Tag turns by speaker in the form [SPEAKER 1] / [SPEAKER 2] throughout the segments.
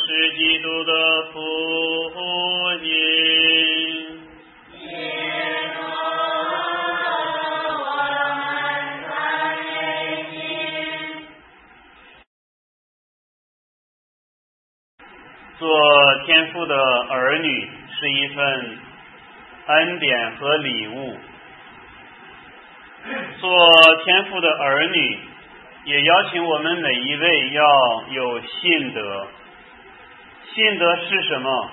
[SPEAKER 1] 是基督的福音。做天父的儿女是一份恩典和礼物，做天父的儿女也邀请我们每一位要有信德。信德是什么？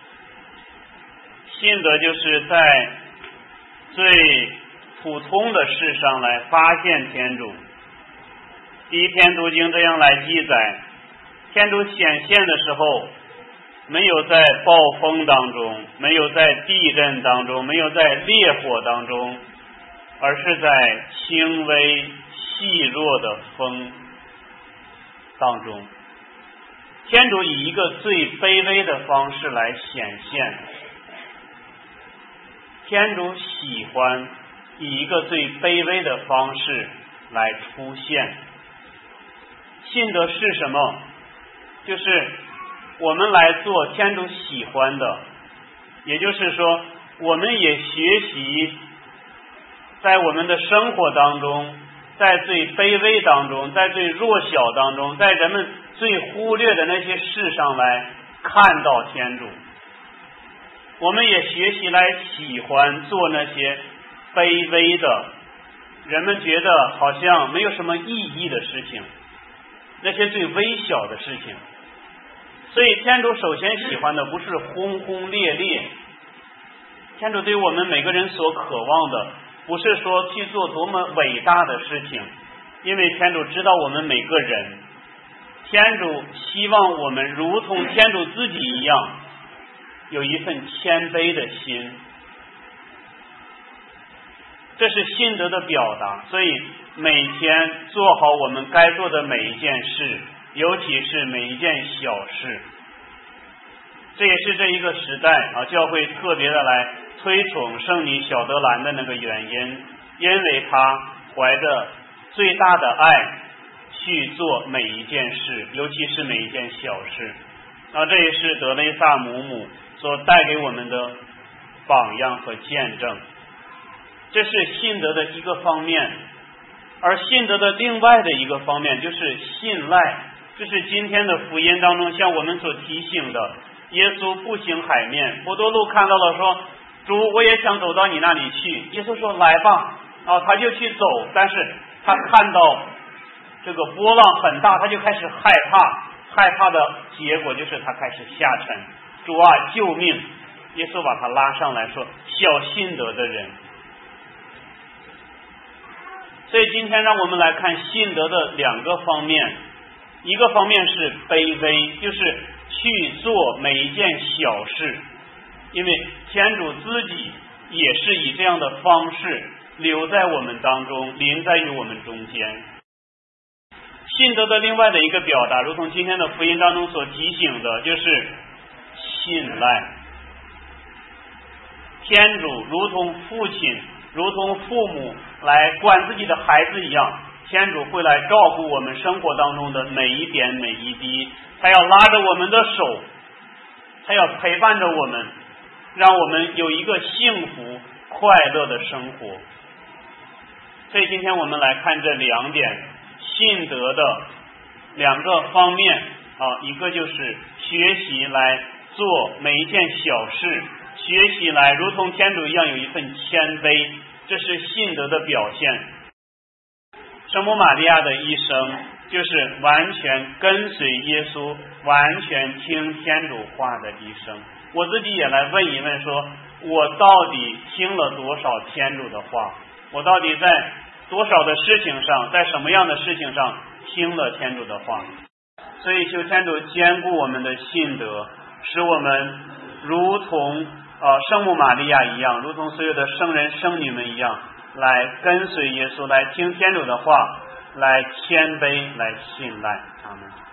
[SPEAKER 1] 信德就是在最普通的事上来发现天主。第一篇读经这样来记载，天主显现的时候，没有在暴风当中，没有在地震当中，没有在烈火当中，而是在轻微细弱的风当中。天主以一个最卑微的方式来显现，天主喜欢以一个最卑微的方式来出现。信德是什么？就是我们来做天主喜欢的，也就是说，我们也学习在我们的生活当中，在最卑微当中，在最弱小当中，在人们最忽略的那些事上来看到天主。我们也学习来喜欢做那些卑微的，人们觉得好像没有什么意义的事情，那些最微小的事情。所以天主首先喜欢的不是轰轰烈烈，天主对我们每个人所渴望的不是说去做多么伟大的事情，因为天主知道我们每个人，天主希望我们如同天主自己一样，有一份谦卑的心，这是信德的表达。所以每天做好我们该做的每一件事，尤其是每一件小事。这也是这一个时代教会特别的来推崇圣女小德兰的那个原因，因为她怀着最大的爱去做每一件事，尤其是每一件小事。这也是德雷萨母母所带给我们的榜样和见证。这是信德的一个方面，而信德的另外的一个方面就是信赖。这是今天的福音当中向我们所提醒的。耶稣步行海面，伯多禄看到了说，主，我也想走到你那里去。耶稣说，来吧。他就去走，但是他看到这个波浪很大，他就开始害怕的结果就是他开始下沉。主啊，救命！耶稣把他拉上来说，小信德的人。所以今天让我们来看信德的两个方面，一个方面是卑微，就是去做每一件小事，因为天主自己也是以这样的方式留在我们当中，临在于我们中间。信德的另外的一个表达，如同今天的福音当中所提醒的，就是信赖。天主如同父亲，如同父母来管自己的孩子一样，天主会来照顾我们生活当中的每一点每一滴，他要拉着我们的手，他要陪伴着我们，让我们有一个幸福快乐的生活。所以今天我们来看这两点信德的两个方面一个就是学习来做每一件小事，学习来如同天主一样有一份谦卑，这是信德的表现。圣母玛利亚的一生就是完全跟随耶稣，完全听天主话的一生。我自己也来问一问说，我到底听了多少天主的话？我到底在多少的事情上，在什么样的事情上听了天主的话？所以求天主坚固我们的信德，使我们如同圣母玛利亚一样，如同所有的圣人圣女们一样，来跟随耶稣，来听天主的话，来谦卑，来信赖。阿们。